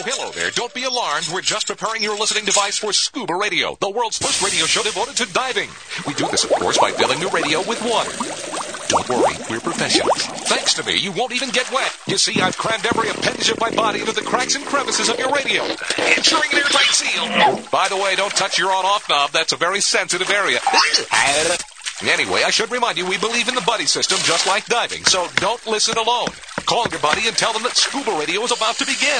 hello there. Don't be alarmed. We're just preparing your listening device for Scuba Radio, the world's first radio show devoted to diving. We do this, of course, by filling the radio with water. Don't worry, we're professionals. Thanks to me, you won't even get wet. You see, I've crammed every appendage of my body into the cracks and crevices of your radio, ensuring an airtight seal. By the way, don't touch your on-off knob. That's a very sensitive area. Anyway, I should remind you, we believe in the buddy system just like diving, so don't listen alone. Call your buddy and tell them that Scuba Radio is about to begin.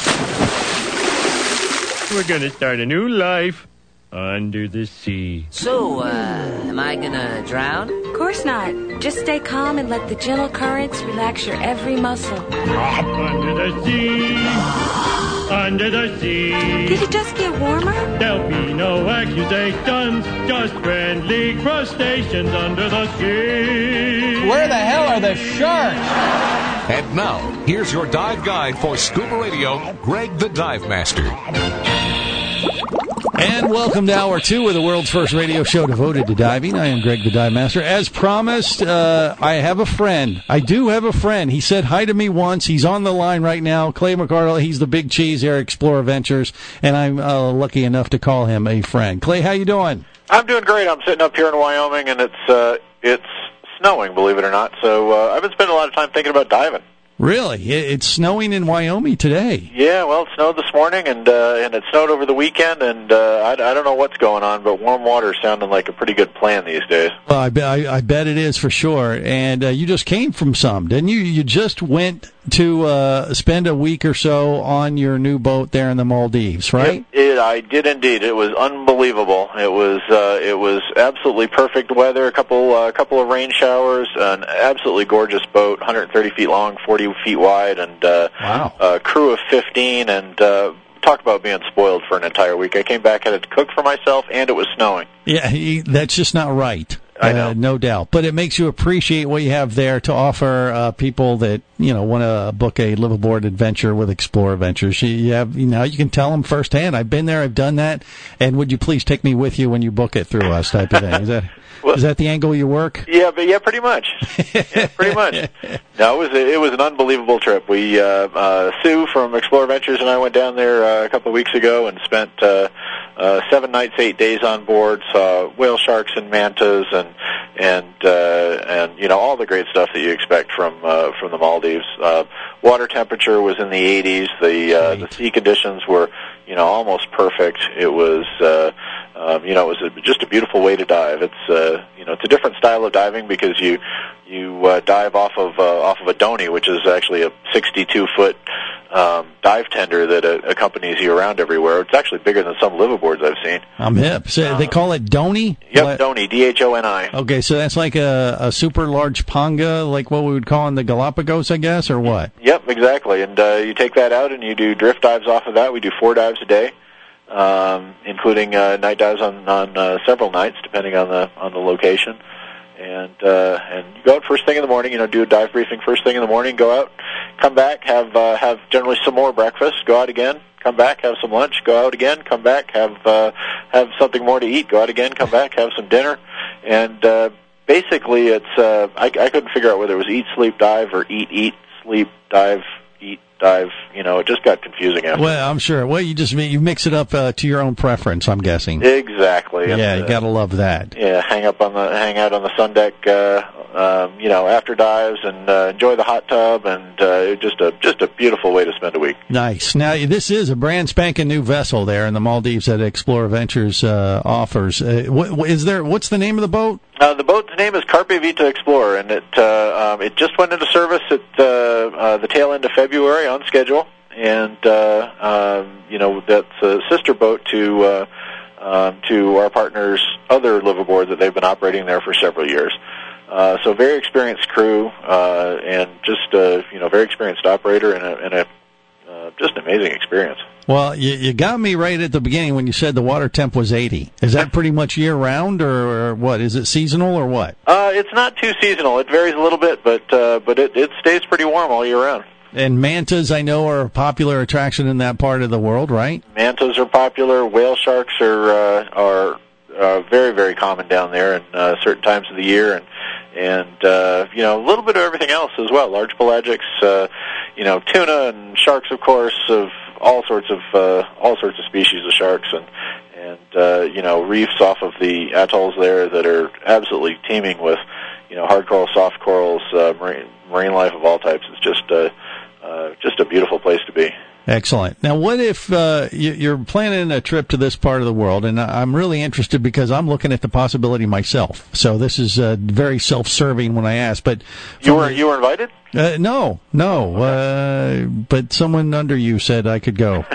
We're gonna start a new life under the sea. So, am I gonna drown? Of course not. Just stay calm and let the gentle currents relax your every muscle. Under the sea, under the sea. Did it just get warmer? There'll be no accusations, just friendly crustaceans under the sea. Where the hell are the sharks? And now, here's your dive guide for Scuba Radio, Greg the Dive Master. And welcome to Hour 2 of the world's first radio show devoted to diving. I am Greg the Dive Master. As promised, I have a friend. I do have a friend. He said hi to me once. He's on the line right now. Clay McArdle, he's the big cheese here at Explorer Ventures, and I'm lucky enough to call him a friend. Clay, how you doing? I'm doing great. I'm sitting up here in Wyoming, and it's snowing, believe it or not. So I've been spending a lot of time thinking about diving. Really? It's snowing in Wyoming today. Yeah, well, it snowed this morning, and it snowed over the weekend, and I don't know what's going on, but warm water is sounding like a pretty good plan these days. Well, I bet it is for sure. And you just came from some, didn't you? You just went to spend a week or so on your new boat there in the Maldives, right? I did indeed. It was unbelievable. It was absolutely perfect weather. A couple of rain showers. An absolutely gorgeous boat, 130 feet long, 40 feet wide, and wow. A crew of 15. And talk about being spoiled for an entire week. I came back, had to cook for myself, and it was snowing. Yeah, that's just not right. I know. No doubt. But it makes you appreciate what you have there to offer people that, want to book a liveaboard adventure with Explorer Ventures. You can tell them firsthand, I've been there, I've done that, and would you please take me with you when you book it through us type of thing. Is that the angle you work? Yeah, pretty much. Yeah, pretty much. No, it was an unbelievable trip. We Sue from Explorer Ventures and I went down there a couple of weeks ago and spent 7 nights, 8 days on board. Saw whale sharks and mantas and all the great stuff that you expect from the Maldives. Water temperature was in the 80s. The sea conditions were almost perfect. It was it was just a beautiful way to dive. It's a different style of diving because you dive off of a Donny, which is actually a 62-foot dive tender that accompanies you around everywhere. It's actually bigger than some liveaboards I've seen. I'm hip. So they call it Donny? Yep, Donny, D-H-O-N-I. Okay, so that's like a super large panga, like what we would call in the Galapagos, I guess, or what? Yep, exactly. And you take that out and you do drift dives off of that. We do 4 dives a day, including night dives on several nights, depending on the location. And you go out first thing in the morning, do a dive briefing first thing in the morning, go out, come back, have generally some more breakfast, go out again, come back, have some lunch, go out again, come back, have something more to eat, go out again, come back, have some dinner. And basically it's I couldn't figure out whether it was eat, sleep, dive or eat, sleep, dive, eat, dive. It just got confusing after. Well, I'm sure. Well, you mix it up to your own preference, I'm guessing. Exactly. Yeah, you gotta love that. Yeah, hang out on the sun deck, after dives and enjoy the hot tub, and just a beautiful way to spend a week. Nice. Now, this is a brand spanking new vessel there in the Maldives that Explorer Ventures offers. What's the name of the boat? The boat's name is Carpe Vita Explorer, and it just went into service at the tail end of February on schedule, and that's a sister boat to our partners' other liveaboard that they've been operating there for several years. So very experienced crew, and just very experienced operator, and a just an amazing experience. Well, you got me right at the beginning when you said the water temp was 80. Is that pretty much year-round, or what? Is it seasonal, or what? It's not too seasonal. It varies a little bit, but it stays pretty warm all year round. And mantas, I know, are a popular attraction in that part of the world, right? Mantas are popular. Whale sharks are very, very common down there in certain times of the year, and a little bit of everything else as well. Large pelagics, tuna and sharks, of course, of all sorts of species of sharks and reefs off of the atolls there that are absolutely teeming with hard coral, soft corals, marine life of all types. It's just a beautiful place to be. Excellent. Now, what if you're planning a trip to this part of the world, and I'm really interested because I'm looking at the possibility myself. So this is very self-serving when I ask. But you were invited? No. But someone under you said I could go.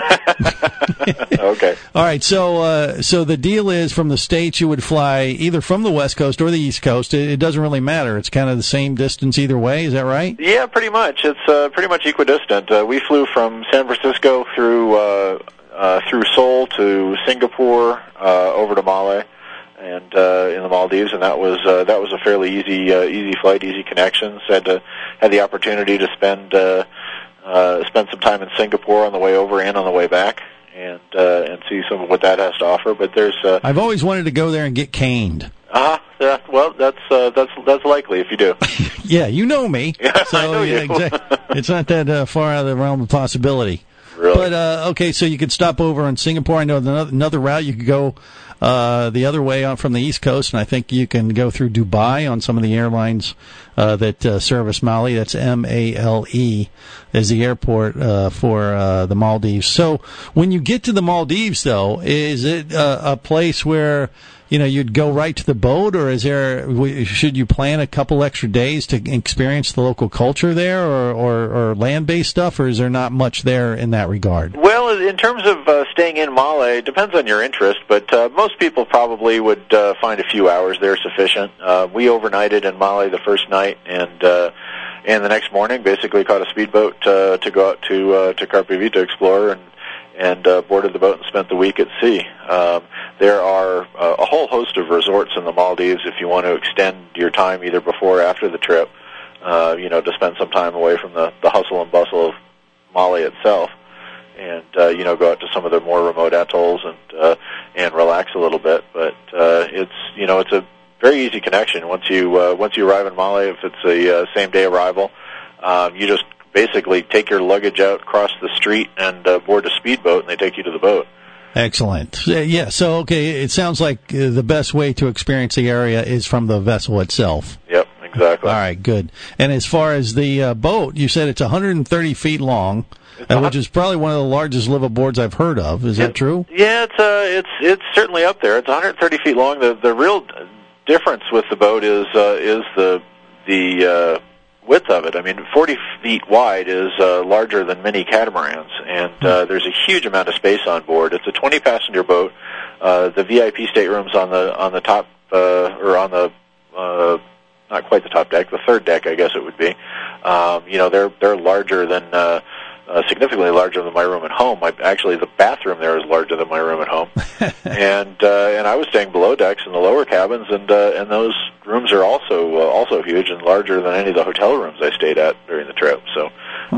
Okay. All right. So the deal is, from the States, you would fly either from the West Coast or the East Coast. It doesn't really matter. It's kind of the same distance either way. Is that right? Yeah, pretty much. It's pretty much equidistant. We flew from San Francisco through Seoul to Singapore, over to Male, and in the Maldives, and that was a fairly easy flight, easy connections. Had the opportunity to spend some time in Singapore on the way over and on the way back, and see some of what that has to offer. But there's I've always wanted to go there and get caned. Yeah, well, that's likely if you do. Yeah, you know me. So, I know you. Exactly. It's not that far out of the realm of possibility. Really? But okay, so you could stop over in Singapore. I know another route you could go the other way on from the East Coast, and I think you can go through Dubai on some of the airlines that service Mali. That's Male is the airport for the Maldives. So when you get to the Maldives, though, is it a place where you'd go right to the boat, or should you plan a couple extra days to experience the local culture there, or land-based stuff, or is there not much there in that regard? Well, in terms of staying in Male, it depends on your interest, but most people probably would find a few hours there sufficient. We overnighted in Male the first night, and the next morning basically caught a speedboat to go out to Carpe Vita Explorer, and boarded the boat and spent the week at sea. There are a whole host of resorts in the Maldives if you want to extend your time either before or after the trip, to spend some time away from the hustle and bustle of Male itself, and go out to some of the more remote atolls and relax a little bit. But it's a very easy connection once you arrive in Male. If it's a same day arrival, you just basically take your luggage out, cross the street, and board a speedboat, and they take you to the boat. Excellent. Yeah, so, okay, it sounds like the best way to experience the area is from the vessel itself. Yep, exactly. All right, good. And as far as the boat, you said it's 130 feet long, which is probably one of the largest liveaboards I've heard of. Is that true? Yeah, it's certainly up there. It's 130 feet long. The real difference with the boat is the width of it. I mean, 40 feet wide is larger than many catamarans, and there's a huge amount of space on board. It's a 20-passenger boat. The VIP staterooms on the top, or on the not quite the top deck, the third deck, I guess it would be. They're larger than. Significantly larger than my room at home. Actually, the bathroom there is larger than my room at home, and I was staying below decks in the lower cabins, and those rooms are also huge and larger than any of the hotel rooms I stayed at during the trip. So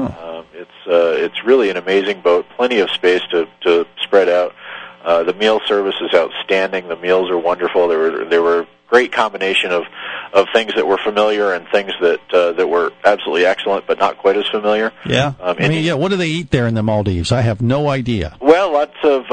it's really an amazing boat. Plenty of space to spread out. The meal service is outstanding. The meals are wonderful. There were great combination of things that were familiar and things that were absolutely excellent, but not quite as familiar. Yeah, what do they eat there in the Maldives? I have no idea. Well, lots of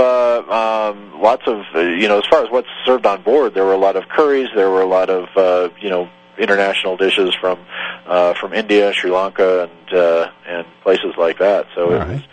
as far as what's served on board, there were a lot of curries. There were a lot of international dishes from India, Sri Lanka, and places like that. So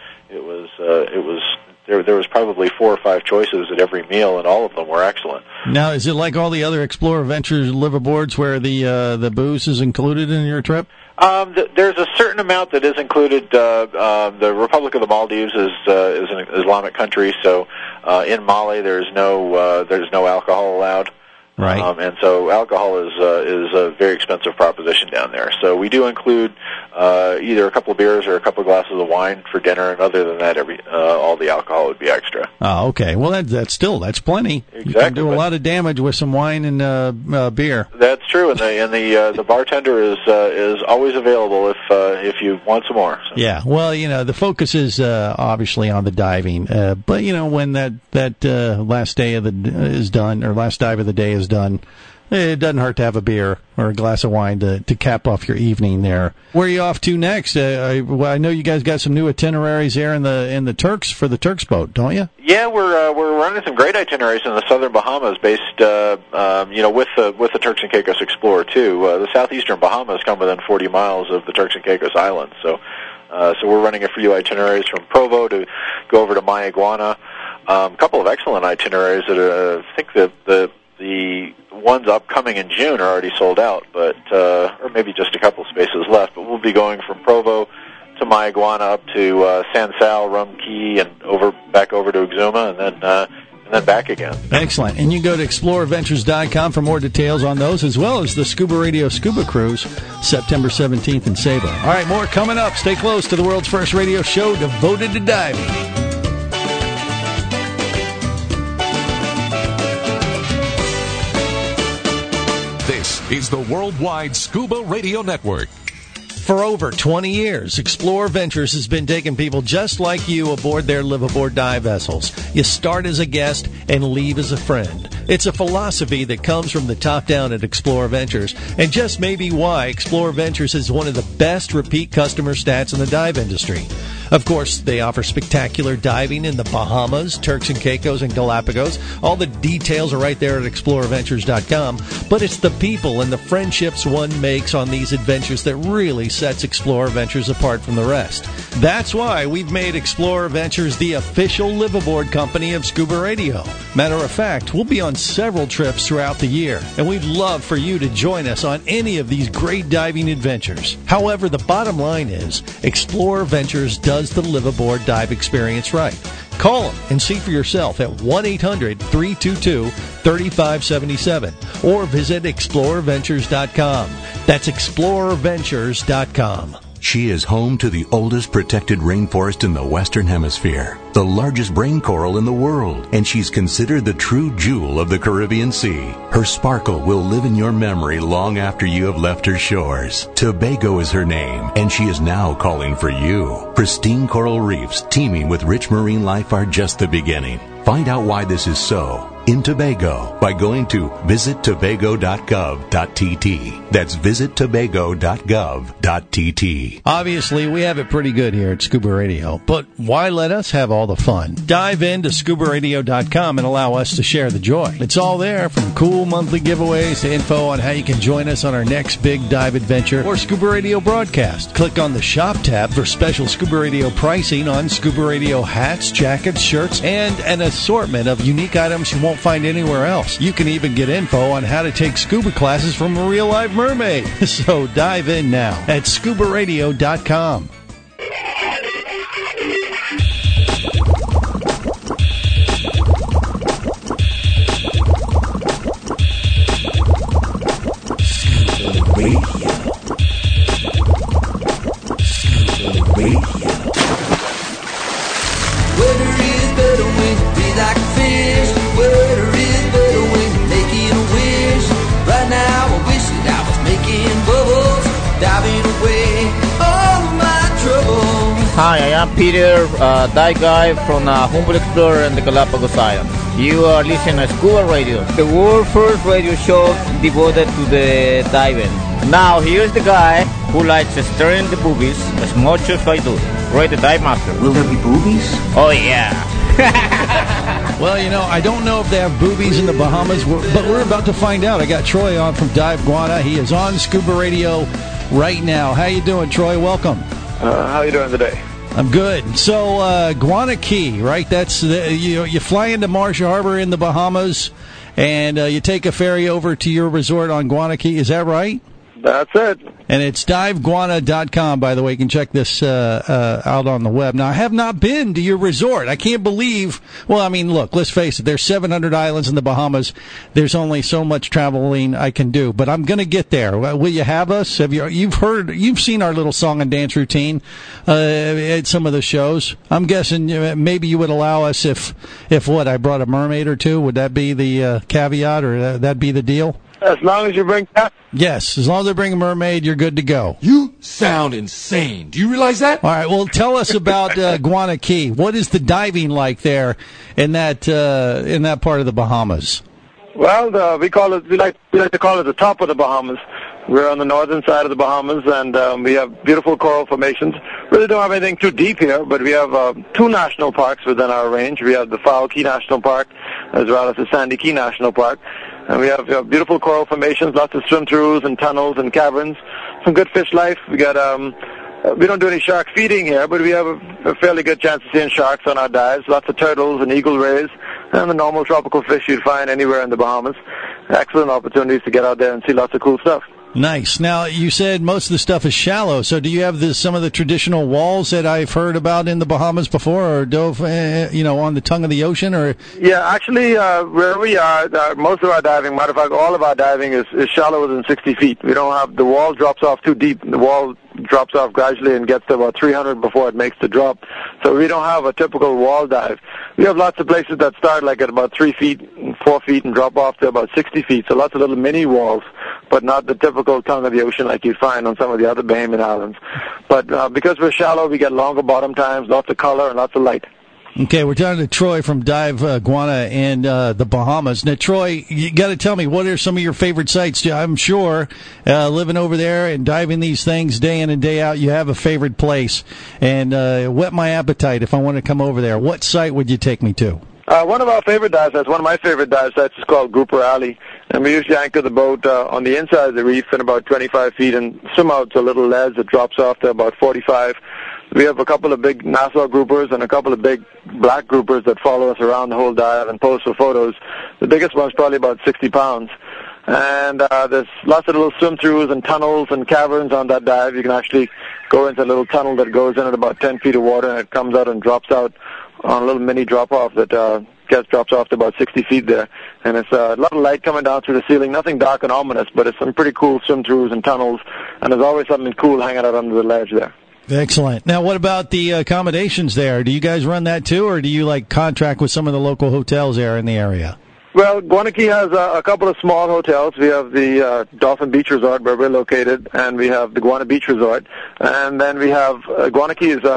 There was probably 4 or 5 choices at every meal, and all of them were excellent. Now, is it like all the other Explorer Ventures liveaboards where the booze is included in your trip? There's a certain amount that is included. The Republic of the Maldives is an Islamic country, so in Male there's no alcohol allowed. Right. And so alcohol is a very expensive proposition down there. So we do include either a couple of beers or a couple of glasses of wine for dinner, and other than that, all the alcohol would be extra. Oh, okay. Well, that's plenty. Exactly. You can do a lot of damage with some wine and beer. That's true, and the bartender is always available if you want some more. So. Yeah. Well, the focus is obviously on the diving, but when that last day is done, or last dive of the day is done, it doesn't hurt to have a beer or a glass of wine to cap off your evening there. Where are you off to next? I know you guys got some new itineraries there in the Turks for the Turks boat, don't you? Yeah, we're running some great itineraries in the southern Bahamas, based with the Turks and Caicos Explorer too. The southeastern Bahamas come within 40 miles of the Turks and Caicos Islands, so we're running a few itineraries from Provo to go over to Mayaguana. A couple of excellent itineraries that I think the ones upcoming in June are already sold out, but or maybe just a couple spaces left. But we'll be going from Provo to Mayaguana up to San Sal, Rum Key, and back over to Exuma, and then back again. Excellent. And you can go to explorerventures.com for more details on those, as well as the Scuba Radio Scuba Cruise, September 17th in Saba. All right, more coming up. Stay close to the world's first radio show devoted to diving. This is the Worldwide Scuba Radio Network. For over 20 years, Explorer Ventures has been taking people just like you aboard their live-aboard dive vessels. You start as a guest and leave as a friend. It's a philosophy that comes from the top down at Explorer Ventures, and just maybe why Explorer Ventures is one of the best repeat customer stats in the dive industry. Of course, they offer spectacular diving in the Bahamas, Turks and Caicos, and Galapagos. All the details are right there at explorerventures.com. But it's the people and the friendships one makes on these adventures that really sets Explorer Ventures apart from the rest. That's why we've made Explorer Ventures the official live-aboard company of Scuba Radio. Matter of fact, we'll be on several trips throughout the year, and we'd love for you to join us on any of these great diving adventures. However, the bottom line is, Explorer Ventures does the live-aboard dive experience right. Call them and see for yourself at 1-800-322-3577 or visit explorerventures.com. That's explorerventures.com. She is home to the oldest protected rainforest in the Western Hemisphere, the largest brain coral in the world, and she's considered the true jewel of the Caribbean Sea. Her sparkle will live in your memory long after you have left her shores. Tobago is her name, and she is now calling for you. Pristine coral reefs teeming with rich marine life are just the beginning. Find out why this is so in Tobago by going to visittobago.gov.tt. That's visittobago.gov.tt. Obviously, we have it pretty good here at Scuba Radio, but why let us have all the fun? Dive into scubaradio.com and allow us to share the joy. It's all there, from cool monthly giveaways to info on how you can join us on our next big dive adventure or Scuba Radio broadcast. Click on the Shop tab for special Scuba Radio pricing on Scuba Radio hats, jackets, shirts, and an assortment of unique items you won't find anywhere else. You can even get info on how to take scuba classes from a real live mermaid. So dive in now at scubaradio.com. Hi, I am Peter, dive guy from Humboldt Explorer and the Galapagos Islands. You are listening to Scuba Radio, the world's first radio show devoted to the diving. Now, here's the guy who likes stirring the boobies as much as I do. Roy the Dive Master. Will there be boobies? Oh, yeah. Well, you know, I don't know if they have boobies in the Bahamas, but we're about to find out. I got Troy on from Dive Guana. He is on Scuba Radio right now. How you doing, Troy? Welcome. How you doing today? I'm good. So, Guana Key, right? That's you fly into Marshall Harbor in the Bahamas, and you take a ferry over to your resort on Guana Key. Is that right? That's it. And it's diveguana.com, by the way. You can check this out on the web. Now, I have not been to your resort. I can't believe... Well, I mean, look, let's face it. There's 700 islands in the Bahamas. There's only so much traveling I can do. But I'm going to get there. Will you have us? You've seen our little song and dance routine at some of the shows. I'm guessing maybe you would allow us if I brought a mermaid or two. Would that be the caveat, or that'd be the deal? As long as you bring that? Yes, as long as I bring a mermaid, you're good to go. You sound insane. Do you realize that? All right, well, tell us about Guana Key. What is the diving like there in that part of the Bahamas? Well, we like to call it the top of the Bahamas. We're on the northern side of the Bahamas, and we have beautiful coral formations. Really don't have anything too deep here, but we have 2 national parks within our range. We have the Fowl Key National Park as well as the Sandy Key National Park. And we have beautiful coral formations, lots of swim-throughs and tunnels and caverns, some good fish life. We got we don't do any shark feeding here, but we have a fairly good chance of seeing sharks on our dives, lots of turtles and eagle rays, and the normal tropical fish you'd find anywhere in the Bahamas. Excellent opportunities to get out there and see lots of cool stuff. Nice. Now, you said most of the stuff is shallow, so do you have some of the traditional walls that I've heard about in the Bahamas before, or dove, on the tongue of the ocean? Or Yeah, actually, where we are, most of our diving, matter of fact, all of our diving is shallower than 60 feet. We don't have, the wall drops off too deep. The wall drops off gradually and gets to about 300 before it makes the drop. So we don't have a typical wall dive. We have lots of places that start like at about 3 feet, 4 feet, and drop off to about 60 feet. So lots of little mini walls, but not the typical tongue of the ocean like you'd find on some of the other Bahamian islands. But because we're shallow, we get longer bottom times, lots of color, and lots of light. Okay, we're talking to Troy from Dive Guana in the Bahamas. Now, Troy, you got to tell me, what are some of your favorite sites? I'm sure living over there and diving these things day in and day out, you have a favorite place. And whet my appetite if I want to come over there. What site would you take me to? One of our favorite dive sites, one of my favorite dive sites is called Grouper Alley. And we usually anchor the boat on the inside of the reef in about 25 feet and swim out to a little ledge that drops off to about 45. We have a couple of big Nassau groupers and a couple of big black groupers that follow us around the whole dive and pose for photos. The biggest one's probably about 60 pounds. And there's lots of little swim-throughs and tunnels and caverns on that dive. You can actually go into a little tunnel that goes in at about 10 feet of water, and it comes out and drops out on a little mini drop-off that drops off to about 60 feet there. And it's a lot of light coming down through the ceiling. Nothing dark and ominous, but it's some pretty cool swim-throughs and tunnels, and there's always something cool hanging out under the ledge there. Excellent. Now, what about the accommodations there? Do you guys run that too, or do you contract with some of the local hotels there in the area? Well, Guana Key has a couple of small hotels. We have the Dolphin Beach Resort where we're located, and we have the Guana Beach Resort. And then we have Guana Key has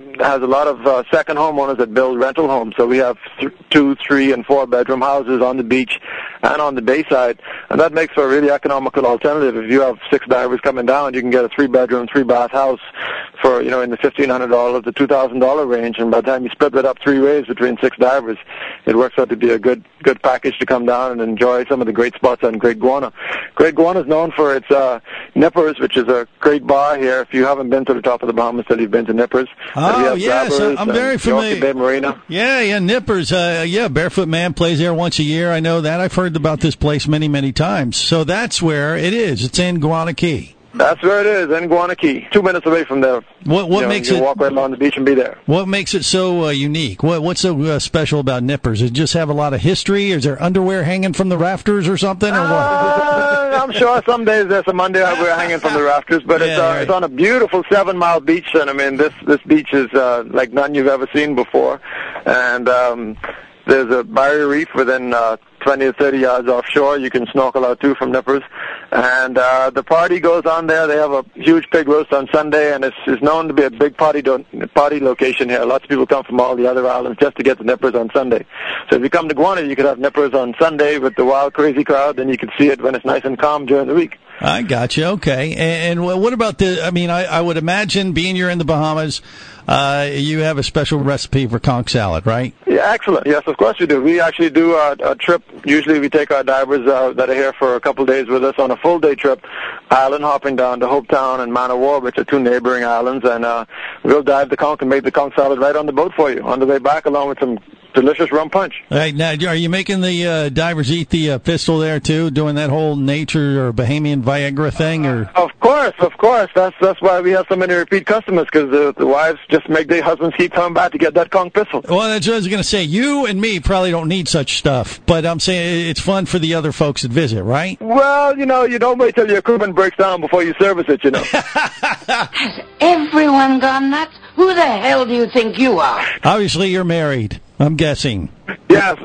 a lot of second homeowners that build rental homes. So we have 2, 3, and 4 bedroom houses on the beach and on the bayside, and that makes for a really economical alternative. If you have 6 divers coming down, you can get a 3-bedroom, 3-bath house for in the $1,500 to $2,000 range. And by the time you split that up 3 ways between 6 divers, it works out to be a good package to come down and enjoy some of the great spots on Great Guana. Great Guana is known for its Nippers, which is a great bar here. If you haven't been to the top of the Bahamas, then you've been to Nippers. Oh, yes, I'm very familiar. Bay Marina. Yeah, Nippers. Barefoot Man plays there once a year. I know that. I've heard about this place many, many times. So that's where it is. It's in Guana Key. That's where it is, in Guana Key. 2 minutes away from there. What makes it? Walk right along the beach and be there. What makes it so unique? What's so special about Nippers? Does it just have a lot of history? Is there underwear hanging from the rafters or something? Or what? I'm sure some days there's some underwear hanging from the rafters, but it's on a beautiful 7-mile beach, and I mean this beach is like none you've ever seen before, and there's a barrier reef within 20 or 30 yards offshore. You can snorkel out too from Nippers. And the party goes on there. They have a huge pig roast on Sunday, and it's known to be a big party location here. Lots of people come from all the other islands just to get the Nippers on Sunday. So if you come to Guana, you could have Nippers on Sunday with the wild, crazy crowd. Then you can see it when it's nice and calm during the week. I got you. Okay. And what about I would imagine, being you're in the Bahamas, you have a special recipe for conch salad, right? Yeah, excellent. Yes, of course we do. We actually do a trip. Usually we take our divers that are here for a couple of days with us on a full-day trip, island hopping down to Hopetown and Manawar, which are 2 neighboring islands, and we'll dive the conch and make the conch salad right on the boat for you on the way back, along with some delicious rum punch. All right, now, are you making the divers eat the pistol there, too, doing that whole nature or Bahamian Viagra thing? Or Of course. That's why we have so many repeat customers, because the wives just make their husbands keep coming back to get that conch pistol. Well, that's what I was going to say. You and me probably don't need such stuff, but I'm saying it's fun for the other folks that visit, right? Well, you don't wait till your equipment breaks down before you service it, Has everyone gone nuts? Who the hell do you think you are? Obviously, you're married, I'm guessing. Yes,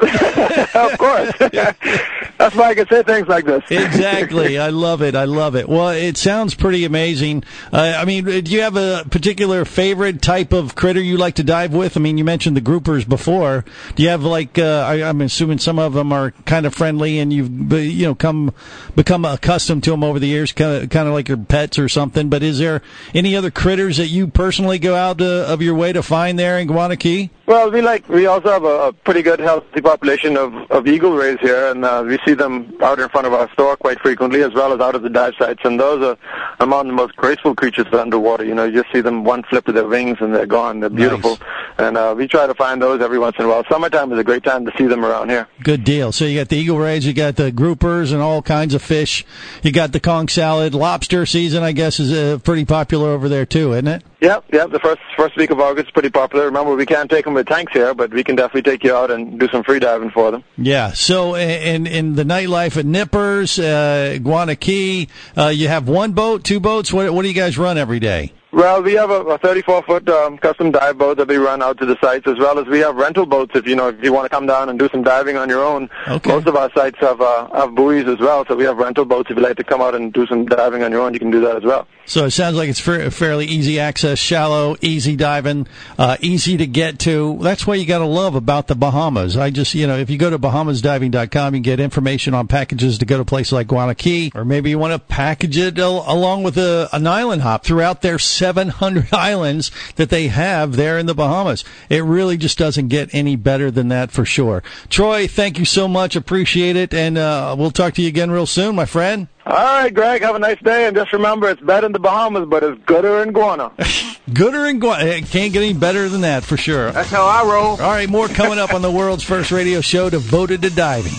of course. That's why I can say things like this. Exactly. I love it. Well, it sounds pretty amazing. I mean, do you have a particular favorite type of critter you like to dive with? I mean, you mentioned the groupers before. Do you have like? I'm assuming some of them are kind of friendly, and you've become accustomed to them over the years, kind of like your pets or something. But is there any other critters that you personally go out of your way to find there in Guana Key? Well, we also have a pretty good healthy population of eagle rays here, and we see them out in front of our store quite frequently, as well as out of the dive sites. And those are among the most graceful creatures underwater. You just see them one flip of their wings and they're gone. They're beautiful. Nice. And we try to find those every once in a while. Summertime is a great time to see them around here. Good deal. So you got the eagle rays, you got the groupers and all kinds of fish. You got the conch salad. Lobster season, I guess, is pretty popular over there too, isn't it? Yep. The first week of August is pretty popular. Remember, we can't take them with tanks here, but we can definitely take you out and do some free diving for them. Yeah. So in the nightlife at Nippers, Guana Key, you have one boat, two boats. What do you guys run every day? Well, we have a 34-foot custom dive boat that we run out to the sites, as well as we have rental boats if you want to come down and do some diving on your own. Okay. Most of our sites have buoys as well, so we have rental boats. If you'd like to come out and do some diving on your own, you can do that as well. So it sounds like it's fairly easy access, shallow, easy diving, easy to get to. That's what you got to love about the Bahamas. If you go to bahamasdiving.com, you can get information on packages to go to places like Guana Key, or maybe you want to package it along with an island hop throughout their 700 islands that they have there in the Bahamas. It really just doesn't get any better than that for sure. Troy, thank you so much. Appreciate it. And we'll talk to you again real soon, my friend. All right, Greg. Have a nice day. And just remember, it's better in the Bahamas, but it's gooder in Guana. Gooder in Guana. It can't get any better than that for sure. That's how I roll. All right, more coming up on the world's first radio show devoted to diving.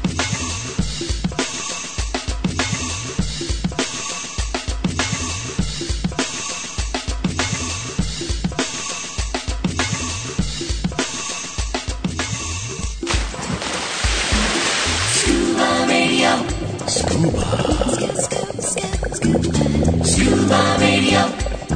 Scuba Radio.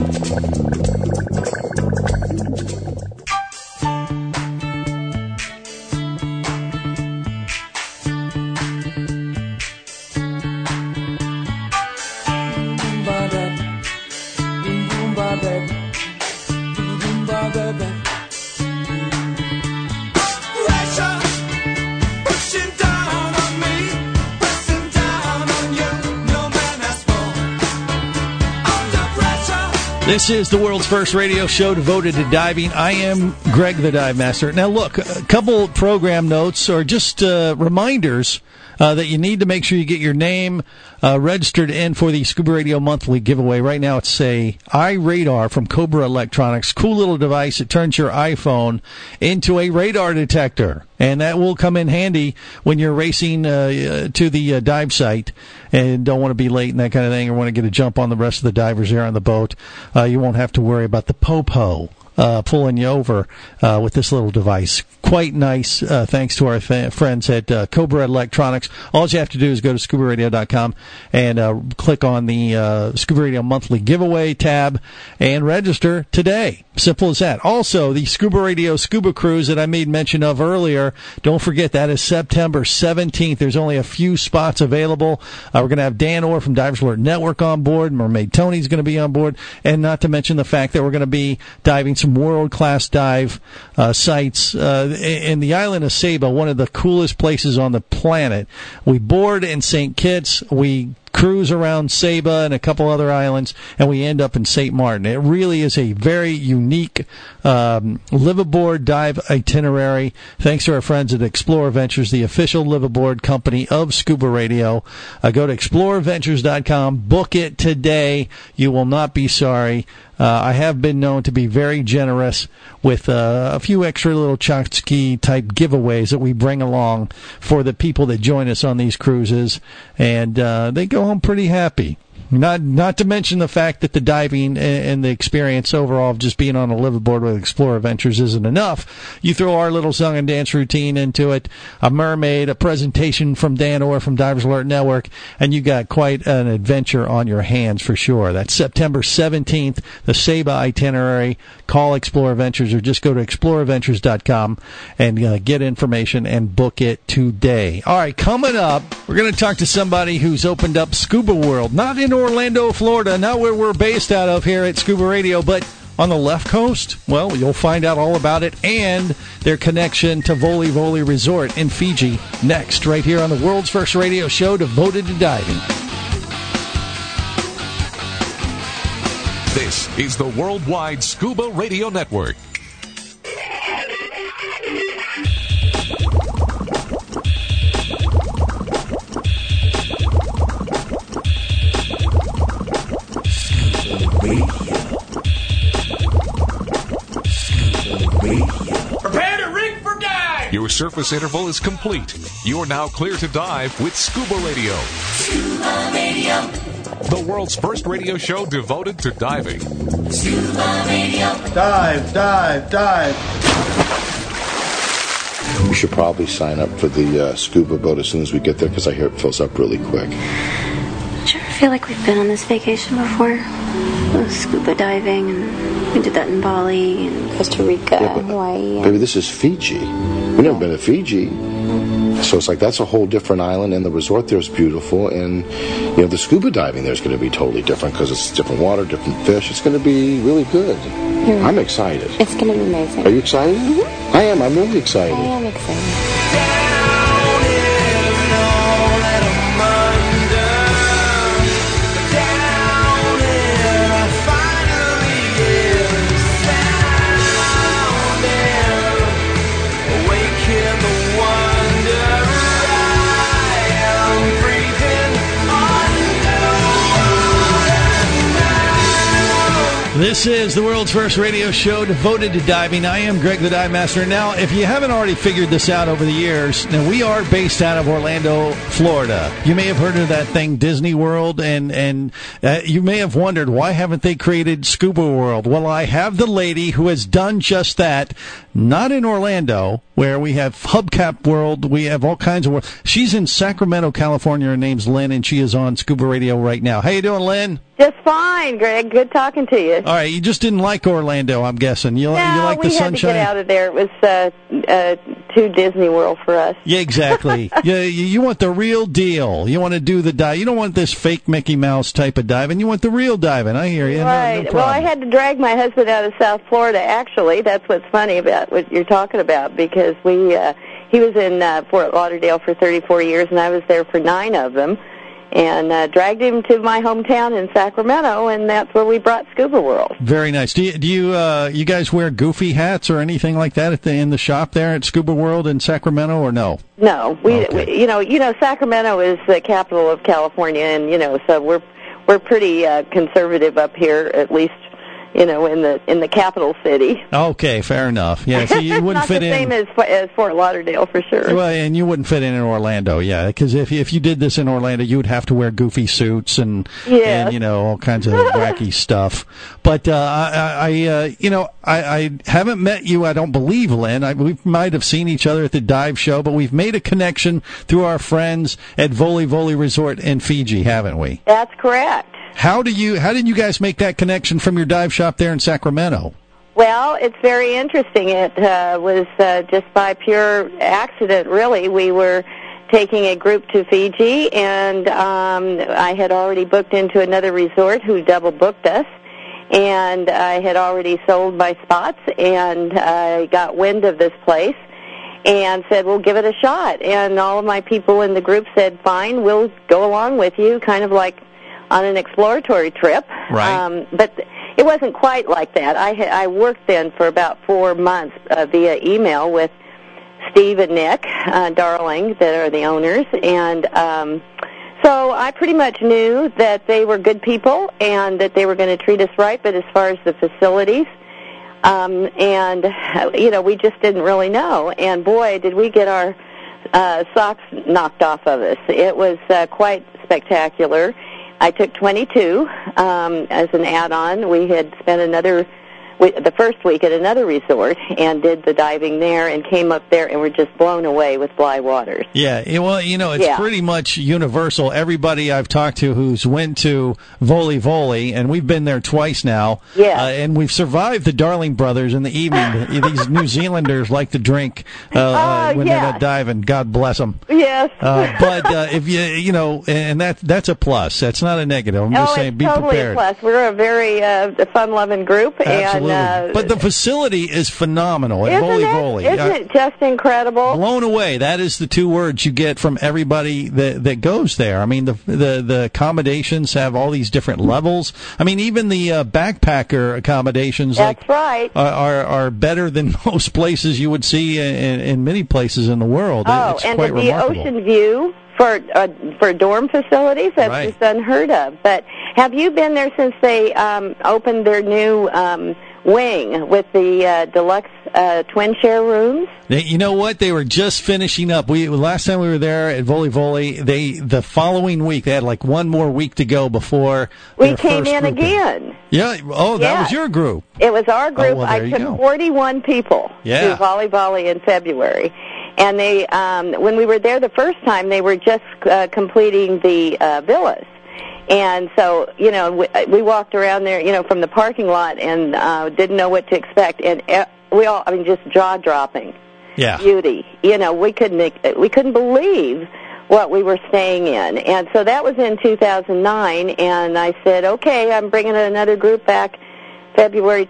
This is the world's first radio show devoted to diving. I am Greg the Dive Master. Now, look, a couple program notes or just reminders that you need to make sure you get your name registered in for the Scuba Radio Monthly giveaway. Right now, it's a iRadar from Cobra Electronics. Cool little device. It turns your iPhone into a radar detector. And that will come in handy when you're racing to the dive site and don't want to be late and that kind of thing, or want to get a jump on the rest of the divers there on the boat. You won't have to worry about the popo pulling you over with this little device. Quite nice, thanks to our friends at Cobra Electronics. All you have to do is go to ScubaRadio.com and click on the Scuba Radio Monthly Giveaway tab and register today. Simple as that. Also, the Scuba Radio Scuba Cruise that I made mention of earlier, don't forget that is September 17th. There's only a few spots available. We're going to have Dan Orr from Divers Alert Network on board. Mermaid Tony's going to be on board. And not to mention the fact that we're going to be diving some world-class dive sites in the island of Saba, one of the coolest places on the planet. We board in St. Kitts. We cruise around Saba and a couple other islands, and we end up in St. Martin. It really is a very unique live aboard dive itinerary. Thanks to our friends at Explorer Ventures, the official live aboard company of Scuba Radio. Go to explorerventures.com. Book it today. You will not be sorry. I have been known to be very generous with a few extra little tchotchke type giveaways that we bring along for the people that join us on these cruises, and they go home pretty happy. Not to mention the fact that the diving and the experience overall of just being on a liveaboard with Explorer Adventures isn't enough. You throw our little song and dance routine into it, a mermaid, a presentation from Dan Orr from Divers Alert Network, and you got quite an adventure on your hands for sure. That's September 17th, the Saba itinerary. Call Explorer Adventures or just go to exploreradventures.com and get information and book it today. All right, coming up, we're going to talk to somebody who's opened up Scuba World, not in Orlando, Florida, not where we're based out of here at Scuba Radio, but on the left coast. Well, you'll find out all about it and their connection to Voli Voli Resort in Fiji next, right here on the world's first radio show devoted to diving. This is the Worldwide Scuba Radio Network. Prepare to rig for dive! Your surface interval is complete. You're now clear to dive with Scuba Radio. Scuba Radio. The world's first radio show devoted to diving. Scuba Radio. Dive, dive, dive. We should probably sign up for the scuba boat as soon as we get there because I hear it fills up really quick. Don't you ever feel like we've been on this vacation before? Scuba diving, and we did that in Bali and Costa Rica, Hawaii. Baby, this is Fiji. We've never been to Fiji. So it's like that's a whole different island, and the resort there is beautiful, and the scuba diving there is going to be totally different because it's different water, different fish. It's going to be really good. I'm excited. It's going to be amazing. Are you excited? Mm-hmm. I am. I'm really excited. I am excited. This is the world's first radio show devoted to diving. I am Greg the Dive Master. Now, if you haven't already figured this out over the years, now we are based out of Orlando, Florida. You may have heard of that thing, Disney World, and you may have wondered, why haven't they created Scuba World? Well, I have the lady who has done just that, not in Orlando, where we have Hubcap World, we have all kinds of world. She's in Sacramento, California. Her name's Lynn, and she is on Scuba Radio right now. How you doing, Lynn? Just fine, Greg. Good talking to you. All right, you just didn't like Orlando, I'm guessing. You like the sunshine? We had to get out of there. It was too Disney World for us. Yeah, exactly. You want the real deal. You want to do the dive. You don't want this fake Mickey Mouse type of diving. You want the real diving. I hear you. Right. No well, I had to drag my husband out of South Florida, actually. That's what's funny about what you're talking about, because he was in Fort Lauderdale for 34 years, and I was there for 9 of them. And dragged him to my hometown in Sacramento, and that's where we brought Scuba World. Very nice. Do you guys wear goofy hats or anything like that in the shop there at Scuba World in Sacramento, or no? No, we Sacramento is the capital of California, and so we're pretty conservative up here, at least. In the capital city. Okay, fair enough. Yeah, so you wouldn't fit in. Not the same as Fort Lauderdale for sure. Well, and you wouldn't fit in Orlando, yeah, because if you did this in Orlando, you would have to wear goofy suits and all kinds of wacky stuff. But I haven't met you. I don't believe, Lynn. We might have seen each other at the dive show, but we've made a connection through our friends at Voli Voli Resort in Fiji, haven't we? That's correct. How did you guys make that connection from your dive shop there in Sacramento? Well, it's very interesting. It was just by pure accident, really. We were taking a group to Fiji, and I had already booked into another resort who double booked us, and I had already sold my spots, and I got wind of this place and said, we'll give it a shot. And all of my people in the group said, fine, we'll go along with you, kind of like on an exploratory trip. Right. But it wasn't quite like that. I worked then for about 4 months via email with Steve and Nick Darling, that are the owners, and so I pretty much knew that they were good people and that they were going to treat us right, but as far as the facilities, we just didn't really know. And boy, did we get our socks knocked off of us. It was quite spectacular. I took 22 as an add-on. We had spent the first week at another resort and did the diving there and came up there and were just blown away with Bly Waters. Yeah, well, it's pretty much universal. Everybody I've talked to who's went to Voli Voli, and we've been there twice now, and we've survived the Darling Brothers in the evening. These New Zealanders like to drink when they're not diving. God bless them. Yes. But if and that's a plus. That's not a negative. I'm just saying, be totally prepared. A plus. We're a very fun-loving group. Absolutely. And, but the facility is phenomenal at Voli Voli. Isn't it just incredible? Blown away. That is the two words you get from everybody that goes there. I mean, the accommodations have all these different levels. I mean, even the backpacker accommodations are better than most places you would see in many places in the world. It's and quite the remarkable. ocean view for dorm facilities, that's just unheard of. But have you been there since they opened their new wing with the deluxe twin share rooms? You know what? They were just finishing up. Last time we were there at Voli Voli, the following week, they had like one more week to go before we came in again. Yeah. Oh, that was your group. It was our group. I took 41 people to Voli Voli in February. And they, when we were there the first time, they were just completing the villas. And so, we walked around there, from the parking lot and didn't know what to expect. And just jaw-dropping beauty. We couldn't believe what we were staying in. And so that was in 2009. And I said, okay, I'm bringing another group back February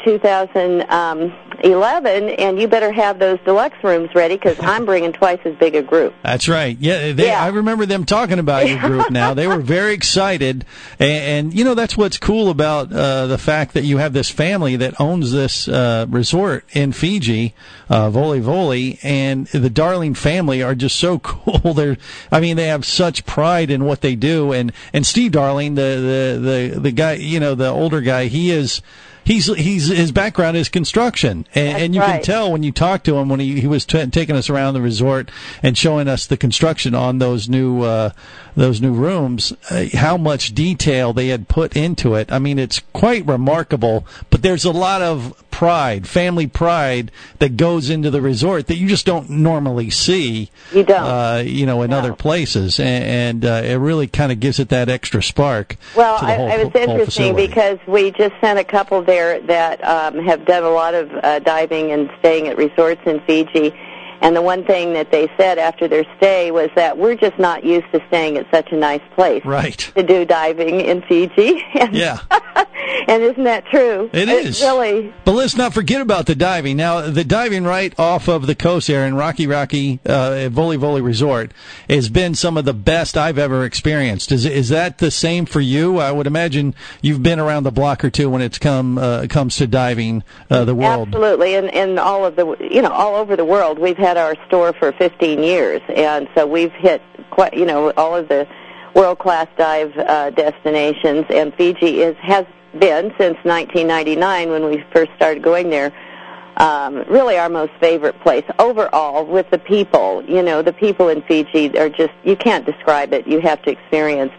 2011, and you better have those deluxe rooms ready because I'm bringing twice as big a group. That's right. I remember them talking about your group now. They were very excited, and that's what's cool about the fact that you have this family that owns this resort in Fiji, Voli Voli, and the Darling family are just so cool. They have such pride in what they do, and Steve Darling, the guy, the older guy, his background is construction, and you can tell when you talk to him when he was taking us around the resort and showing us the construction on those new rooms, how much detail they had put into it. I mean, it's quite remarkable. But there's a lot of family pride that goes into the resort that you just don't normally see. You don't. In other places, and it really kind of gives it that extra spark. Well, to the whole, it was interesting because we just sent a couple there that have done a lot of diving and staying at resorts in Fiji. And the one thing that they said after their stay was that we're just not used to staying at such a nice place to do diving in Fiji. And and isn't that true? It is. Really. But let's not forget about the diving. Now, the diving right off of the coast there in Rocky Voli Voli Resort has been some of the best I've ever experienced. Is that the same for you? I would imagine you've been around the block or two when it's comes to diving the world. Absolutely, and all of all over the world. We've had our store for 15 years, and so we've hit quite all of the world-class dive destinations, and Fiji has been since 1999 when we first started going there. Really our most favorite place overall with the people. The people in Fiji are just, you can't describe it. You have to experience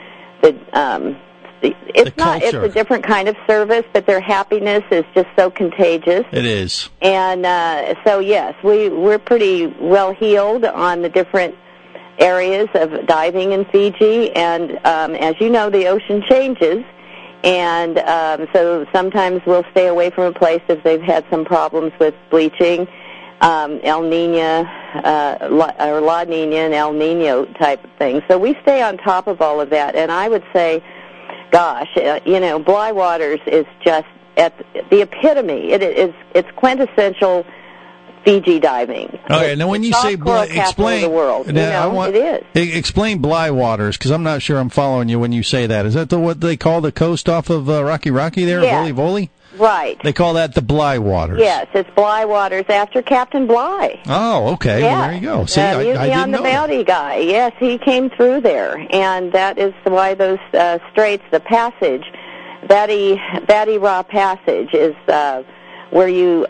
it's a different kind of service, but their happiness is just so contagious. It is. And so yes, we're pretty well heeled on the different areas of diving in Fiji, and as you know, the ocean changes. And so sometimes we'll stay away from a place if they've had some problems with bleaching, El Nino, or La Nina and El Nino type of thing. So we stay on top of all of that. And I would say, gosh, Bly Waters is just at the epitome. It's quintessential Fiji diving. Okay, now when you say explain the world, it is. Explain Bly Waters, because I'm not sure I'm following you when you say that. Is that what they call the coast off of Rocky there, Voli Voli? Right. They call that the Bly Waters. Yes, it's Bly Waters after Captain Bly. Oh, okay. Yeah. Well, there you go. See, I didn't on the know Bounty that. guy. Yes, he came through there, and that is why those straits, the passage, Batty Raw Passage, is where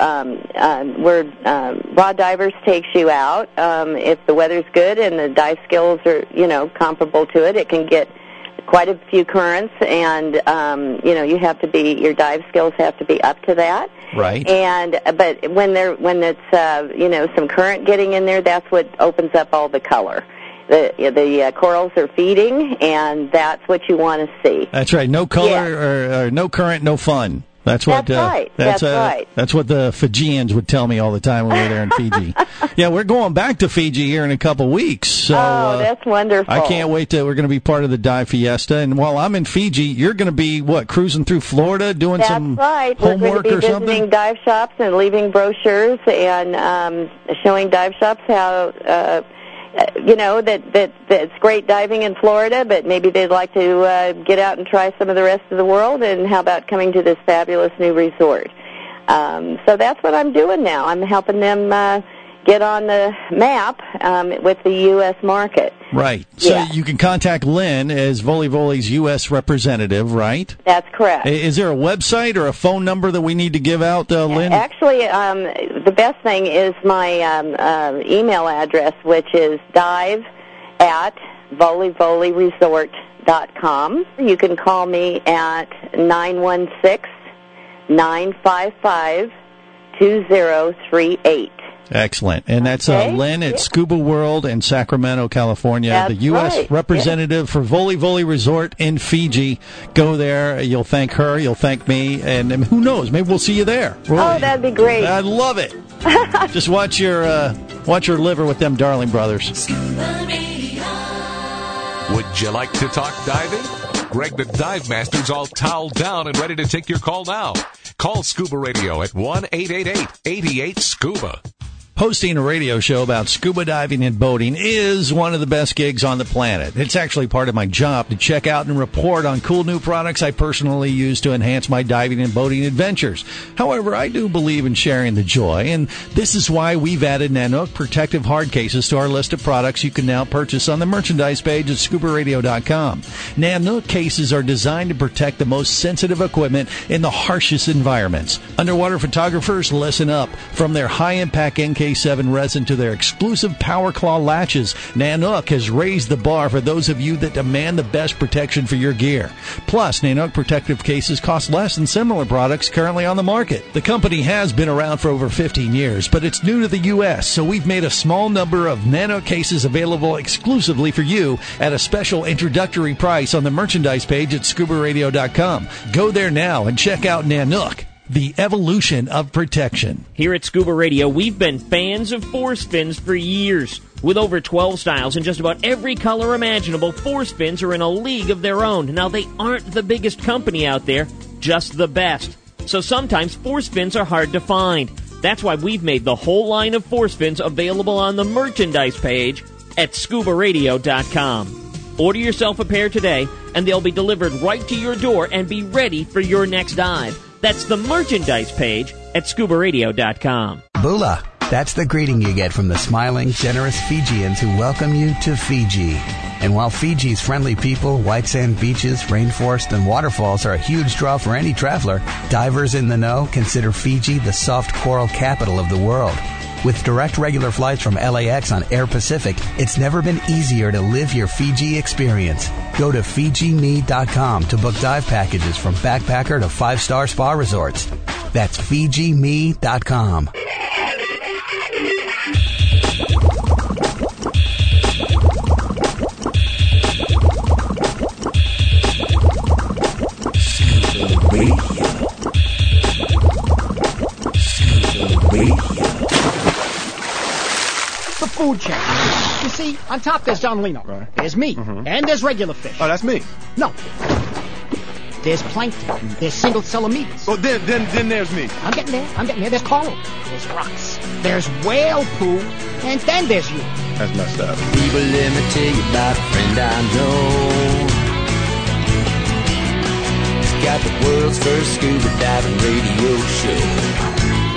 Raw Divers takes you out. If the weather's good and the dive skills are, comparable to it, it can get quite a few currents, and you have to be, your dive skills have to be up to that. Right. But when it's some current getting in there, that's what opens up all the color. The corals are feeding, and that's what you want to see. That's right. No color or no current, no fun. That's right. That's right. That's what the Fijians would tell me all the time when we were there in Fiji. Yeah, we're going back to Fiji here in a couple weeks. So, that's wonderful. I can't wait we're going to be part of the Dive Fiesta. And while I'm in Fiji, you're going to be, cruising through Florida, doing some homework or something? We're going to be visiting dive shops and leaving brochures and showing dive shops how... that it's great diving in Florida, but maybe they'd like to get out and try some of the rest of the world, and how about coming to this fabulous new resort? So that's what I'm doing now. I'm helping them get on the map with the U.S. market. Right. So you can contact Lynn as Voli-Voli's U.S. representative, right? That's correct. Is there a website or a phone number that we need to give out, Lynn? Actually, the best thing is my email address, which is dive@volivoliresort.com. You can call me at 916-955-2038. Excellent. And that's Lynn at Scuba World in Sacramento, California, that's the U.S. representative for Voli-Voli Resort in Fiji. Go there. You'll thank her. You'll thank me. And who knows? Maybe we'll see you there. That'd be great. I'd love it. Just watch your liver with them Darling Brothers. Would you like to talk diving? Greg the Dive Master's all toweled down and ready to take your call now. Call Scuba Radio at 1-888-88-SCUBA. Hosting a radio show about scuba diving and boating is one of the best gigs on the planet. It's actually part of my job to check out and report on cool new products I personally use to enhance my diving and boating adventures. However, I do believe in sharing the joy, and this is why we've added Nanook protective hard cases to our list of products you can now purchase on the merchandise page at scubaradio.com. Nanook cases are designed to protect the most sensitive equipment in the harshest environments. Underwater photographers, listen up. From their high-impact NK7 resin to their exclusive Power Claw latches, Nanook has raised the bar for those of you that demand the best protection for your gear. Plus, Nanook protective cases cost less than similar products currently on the market. The company has been around for over 15 years, but it's new to the U.S., so we've made a small number of Nanook cases available exclusively for you at a special introductory price on the merchandise page at scubaradio.com. Go there now and check out Nanook, the evolution of protection. Here at Scuba Radio, we've been fans of force fins for years. With over 12 styles and just about every color imaginable, force fins are in a league of their own. Now, they aren't the biggest company out there, just the best. So sometimes force fins are hard to find. That's why we've made the whole line of force fins available on the merchandise page at scubaradio.com. Order yourself a pair today, and they'll be delivered right to your door and be ready for your next dive. That's the merchandise page at scubaradio.com. Bula. That's the greeting you get from the smiling, generous Fijians who welcome you to Fiji. And while Fiji's friendly people, white sand beaches, rainforest, and waterfalls are a huge draw for any traveler, divers in the know consider Fiji the soft coral capital of the world. With direct regular flights from LAX on Air Pacific, it's never been easier to live your Fiji experience. Go to FijiMe.com to book dive packages from backpacker to 5-star spa resorts. That's FijiMe.com. The food chain. You see, on top there's Don Lino. Right. There's me. Mm-hmm. And there's regular fish. Oh, that's me. No. There's plankton. There's single-cell amoebas. Oh, then there's me. I'm getting there. There's coral. There's rocks. There's whale poo. And then there's you. That's messed up. People, let me tell you about a friend I know. He's got the world's first scuba diving radio show.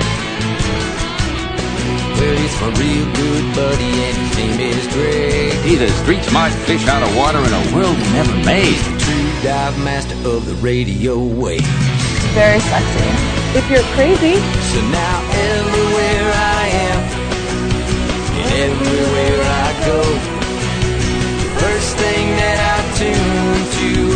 Well, he's my real good buddy, and his name is Greg. He's a street-smart fish out of water in a world he never made. True dive master of the radio wave. Very sexy. If you're crazy. So now everywhere I am, and everywhere I go, the first thing that I tune to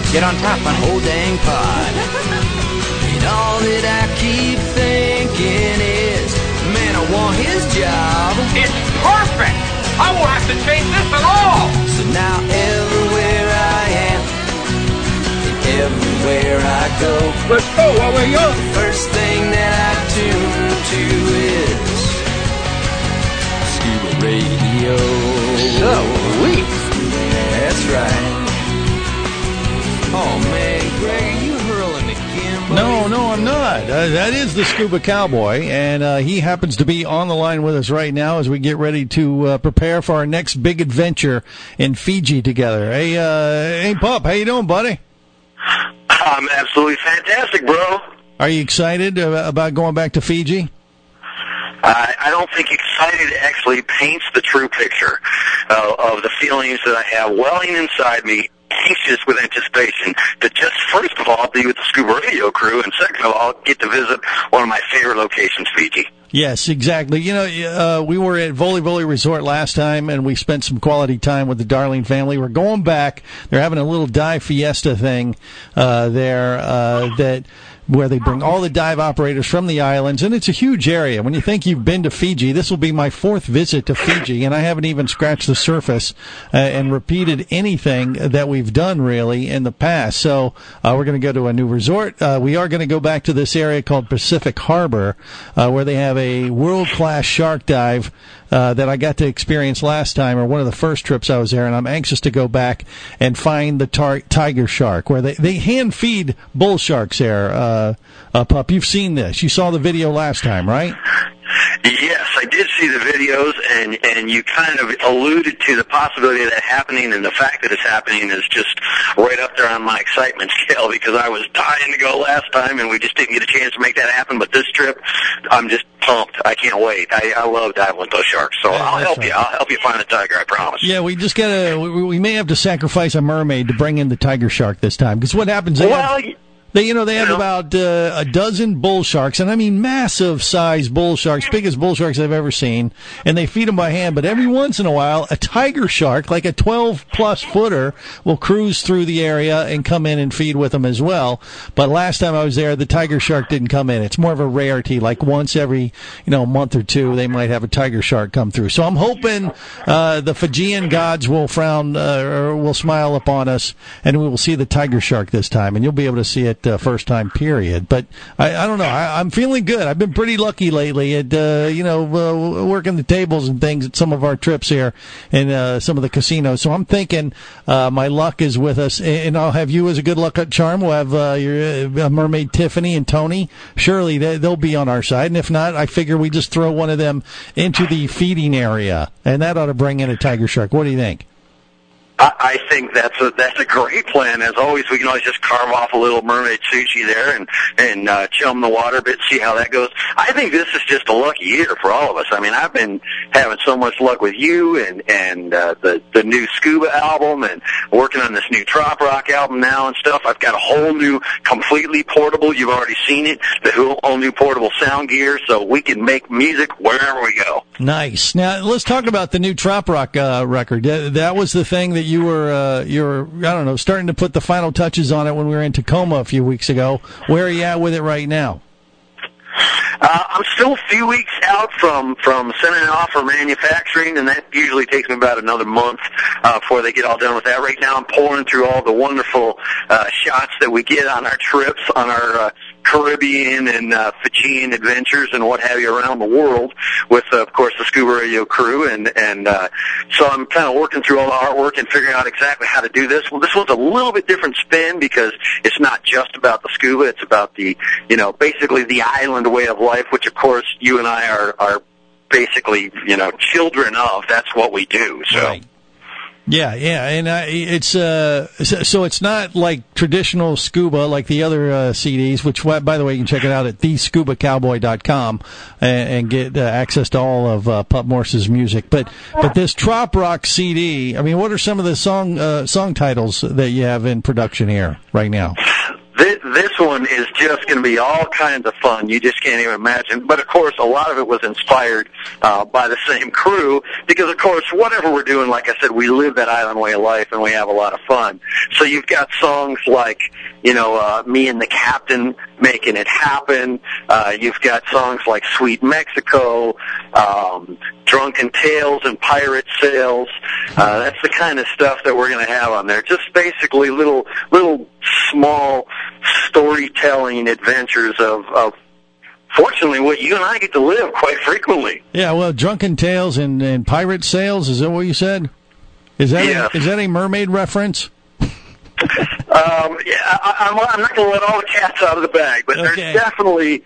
get on top on whole dang pod. And all that I keep thinking is, man, I want his job. It's perfect! I won't have to change this at all! So now everywhere I am, and everywhere I go, let's go while we're young! The first thing that I tune to is Scuba Radio. Sweet! That's right. Oh man, Greg, are you hurling again, buddy? No, I'm not. That is the Scuba Cowboy, and he happens to be on the line with us right now as we get ready to prepare for our next big adventure in Fiji together. Hey, Pup, how you doing, buddy? I'm absolutely fantastic, bro. Are you excited about going back to Fiji? I don't think excited actually paints the true picture of the feelings that I have welling inside me, anxious with anticipation to just, first of all, be with the Scuba Radio crew, and second of all, get to visit one of my favorite locations, Fiji. Yes, exactly. You know, we were at Voli Voli Resort last time, and we spent some quality time with the Darling family. We're going back. They're having a little dive fiesta thing there where they bring all the dive operators from the islands, and it's a huge area. When you think you've been to Fiji, this will be my 4th visit to Fiji, and I haven't even scratched the surface and repeated anything that we've done, really, in the past. So we're going to go to a new resort. We are going to go back to this area called Pacific Harbor, where they have a world-class shark dive that I got to experience last time, or one of the first trips I was there, and I'm anxious to go back and find the tiger shark, where they hand feed bull sharks there. Pup, you've seen this. You saw the video last time, right? Yes, I did see the videos, and you kind of alluded to the possibility of that happening, and the fact that it's happening is just right up there on my excitement scale, because I was dying to go last time, and we just didn't get a chance to make that happen. But this trip, I'm just pumped. I can't wait. I love diving with those sharks, so I'll help you. I'll help you find the tiger, I promise. Yeah, we just gotta. We may have to sacrifice a mermaid to bring in the tiger shark this time, because what happens? They have about a dozen bull sharks, and I mean massive size bull sharks, biggest bull sharks I've ever seen, and they feed them by hand. But every once in a while, a tiger shark, like a 12-plus footer, will cruise through the area and come in and feed with them as well. But last time I was there, the tiger shark didn't come in. It's more of a rarity. Like once every month or two, they might have a tiger shark come through. So I'm hoping the Fijian gods will frown or will smile upon us, and we will see the tiger shark this time, and you'll be able to see it first time period. But I don't know. I'm feeling good. I've been pretty lucky lately at working the tables and things at some of our trips here in some of the casinos. So I'm thinking my luck is with us, and I'll have you as a good luck charm. We'll have your mermaid Tiffany and Tony. Surely they'll be on our side, and if not, I figure we just throw one of them into the feeding area, and that ought to bring in a tiger shark. What do you think? I think that's a great plan. As always, we can always just carve off a little mermaid sushi there and chum the water a bit, see how that goes. I think this is just a lucky year for all of us. I mean, I've been having so much luck with you and the new Scuba album, and working on this new Trop Rock album now and stuff. I've got a whole new, completely portable, you've already seen it, the whole new portable sound gear, so we can make music wherever we go. Nice. Now, let's talk about the new Trop Rock record. That was the thing that you were, I don't know, starting to put the final touches on it when we were in Tacoma a few weeks ago. Where are you at with it right now? I'm still a few weeks out from sending it off for manufacturing, and that usually takes me about another month before they get all done with that. Right now I'm pouring through all the wonderful shots that we get on our trips, on our Caribbean and Fijian adventures and what have you around the world with, of course, the Scuba Radio crew. And so I'm kind of working through all the artwork and figuring out exactly how to do this. Well, this one's a little bit different spin because it's not just about the scuba. It's about the, basically the island way of life, which, of course, you and I are basically, children of. That's what we do. So. Right. Yeah, and it's so it's not like traditional scuba like the other CDs, which, by the way, you can check it out at thescubacowboy.com and get access to all of Pup Morse's music. But this Trop Rock CD, I mean, what are some of the song titles that you have in production here right now? This one is just going to be all kinds of fun. You just can't even imagine. But, of course, a lot of it was inspired by the same crew because, of course, whatever we're doing, like I said, we live that island way of life and we have a lot of fun. So you've got songs like, Me and the Captain Making It Happen. You've got songs like Sweet Mexico, Drunken Tales and Pirate Sails. That's the kind of stuff that we're going to have on there. Just basically little small storytelling adventures of fortunately what you and I get to live quite frequently. Yeah, well, Drunken Tales and Pirate Sails, is that what you said? Is that a mermaid reference? I'm not going to let all the cats out of the bag, but there's definitely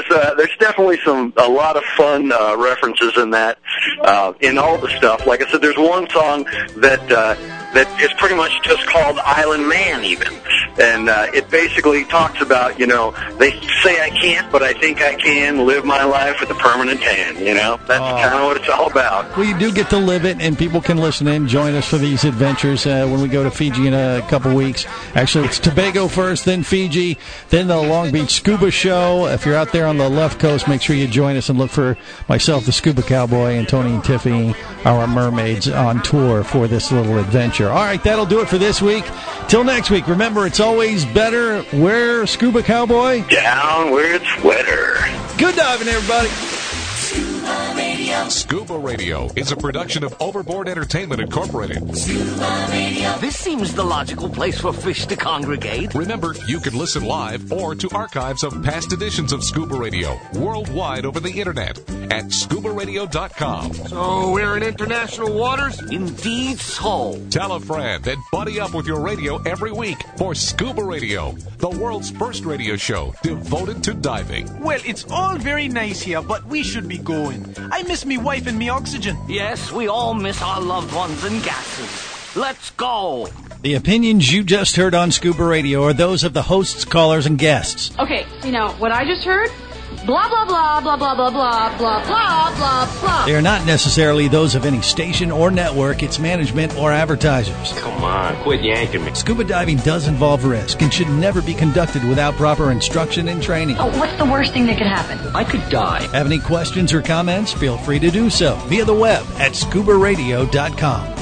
a lot of fun references in that in all the stuff. Like I said, there's one song that is pretty much just called Island Man even. And it basically talks about, they say I can't, but I think I can live my life with a permanent tan, That's kind of what it's all about. Well, you do get to live it, and people can listen in, join us for these adventures when we go to Fiji in a couple weeks. Actually, it's Tobago first, then Fiji, then the Long Beach Scuba Show. If you're out there on the left coast, make sure you join us and look for myself, the Scuba Cowboy, and Tony and Tiffany, our mermaids, on tour for this little adventure. All right, that'll do it for this week. Till next week, remember, it's always better where, Scuba Cowboy? Down where it's wetter. Good diving, everybody. Scuba Radio. Scuba Radio is a production of Overboard Entertainment Incorporated. Scuba Radio. This seems the logical place for fish to congregate. Remember, you can listen live or to archives of past editions of Scuba Radio worldwide over the internet at scubaradio.com. So we're in international waters? Indeed so. Tell a friend and buddy up with your radio every week for Scuba Radio, the world's first radio show devoted to diving. Well, it's all very nice here, but we should be going. I miss me wife and me oxygen. Yes, we all miss our loved ones and gases. Let's go. The opinions you just heard on Scuba Radio are those of the hosts, callers, and guests. Okay, what I just heard? Blah, blah, blah, blah, blah, blah, blah, blah, blah, blah, blah. They are not necessarily those of any station or network, its management, or advertisers. Come on, quit yanking me. Scuba diving does involve risk and should never be conducted without proper instruction and training. Oh, what's the worst thing that could happen? I could die. Have any questions or comments? Feel free to do so via the web at scubaradio.com.